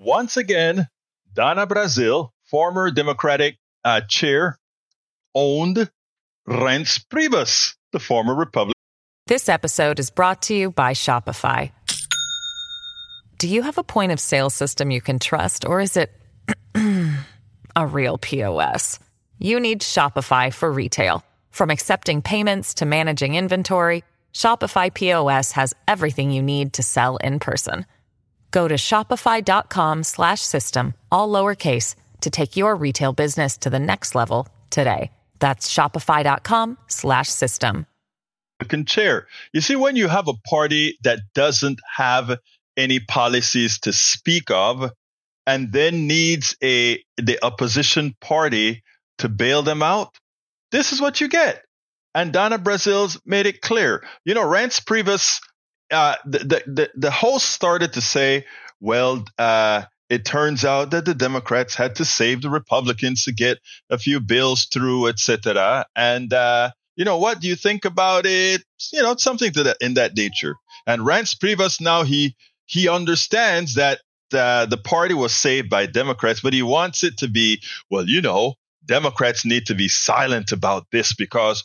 once again, Donna Brazil, former Democratic chair, owned Reince Priebus, the former Republican. This episode is brought to you by Shopify. Do you have a point of sale system you can trust, or is it a real POS? You need Shopify for retail. From accepting payments to managing inventory, Shopify POS has everything you need to sell in person. Go to shopify.com/system, all lowercase, to take your retail business to the next level today. That's shopify.com/system. Chair. You see, when you have a party that doesn't have any policies to speak of and then needs the opposition party to bail them out, this is what you get. And Donna Brazil's made it clear. Reince Priebus, the host started to say, well, it turns out that the Democrats had to save the Republicans to get a few bills through, etc. And what do you think about it? Something in that nature. And Reince Priebus now he understands that the party was saved by Democrats, but he wants it to be, Democrats need to be silent about this because,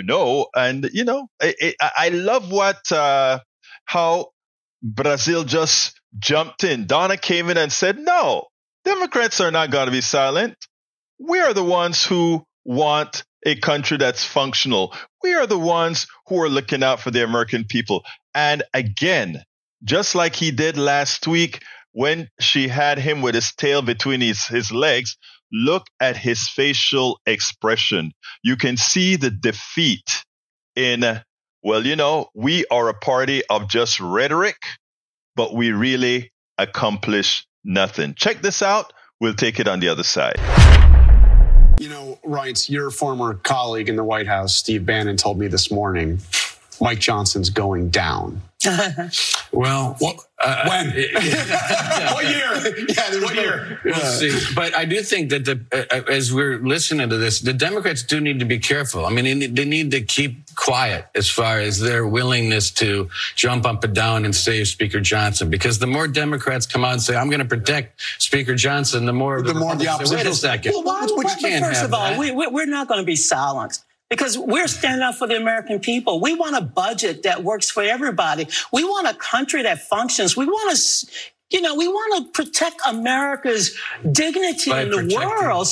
I love how Brazil just jumped in. Donna came in and said, no, Democrats are not going to be silent. We are the ones who want a country that's functional. We are the ones who are looking out for the American people. And again, just like he did last week when she had him with his tail between his legs, look at his facial expression. You can see the defeat in, we are a party of just rhetoric, but we really accomplish nothing. Check this out. We'll take it on the other side. Reince, your former colleague in the White House, Steve Bannon, told me this morning, Mike Johnson's going down. Well, when? What year? What year? We'll see. But I do think that as we're listening to this, the Democrats do need to be careful. I mean, they need to keep quiet as far as their willingness to jump up and down and save Speaker Johnson. Because the more Democrats come out and say, I'm going to protect Speaker Johnson, the more the opposition say, wait a second. First of all, we're not going to be silenced. Because we're standing up for the American people. We want a budget that works for everybody. We want a country that functions. We want to protect America's dignity in the world.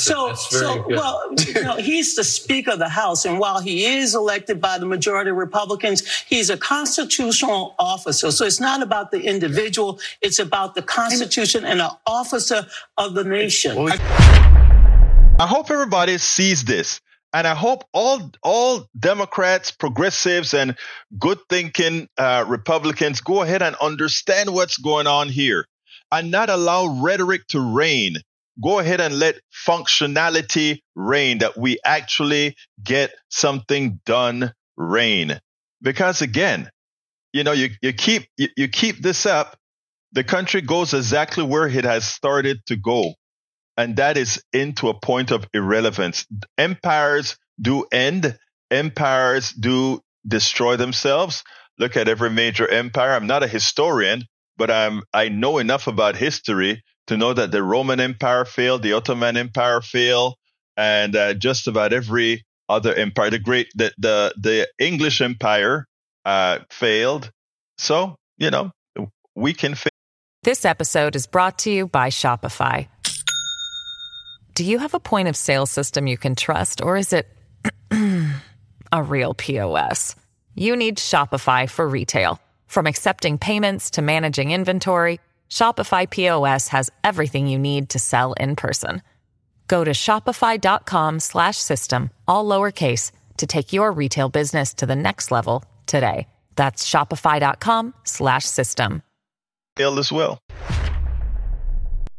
He's the Speaker of the House. And while he is elected by the majority of Republicans, he's a constitutional officer. So it's not about the individual. It's about the Constitution and an officer of the nation. I hope everybody sees this. And I hope all Democrats, progressives, and good-thinking Republicans go ahead and understand what's going on here and not allow rhetoric to reign. Go ahead and let functionality reign, that we actually get something done reign. Because again, you keep this up, the country goes exactly where it has started to go. And that is into a point of irrelevance. Empires do end. Empires do destroy themselves. Look at every major empire. I'm not a historian, but I know enough about history to know that the Roman Empire failed, the Ottoman Empire failed, and just about every other empire. The English Empire failed. So, we can fail. This episode is brought to you by Shopify. Do you have a point of sale system you can trust, or is it a real POS? You need Shopify for retail. From accepting payments to managing inventory, Shopify POS has everything you need to sell in person. Go to shopify.com/system, all lowercase, to take your retail business to the next level today. That's shopify.com/system. As well.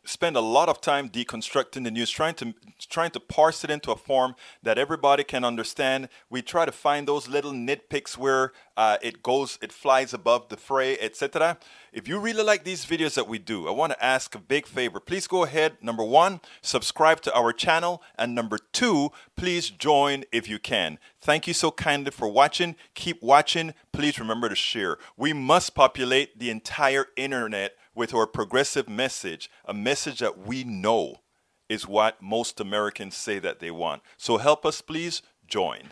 spend a lot of time deconstructing the news, trying to parse it into a form that everybody can understand. We try to find those little nitpicks where it flies above the fray, etc. If you really like these videos that we do, I want to ask a big favor. Please go ahead, number 1, subscribe to our channel, and number 2, please join if you can. Thank you so kindly for watching. Keep watching. Please remember to share. We must populate the entire internet with our progressive message, a message that we know is what most Americans say that they want. So help us, please join.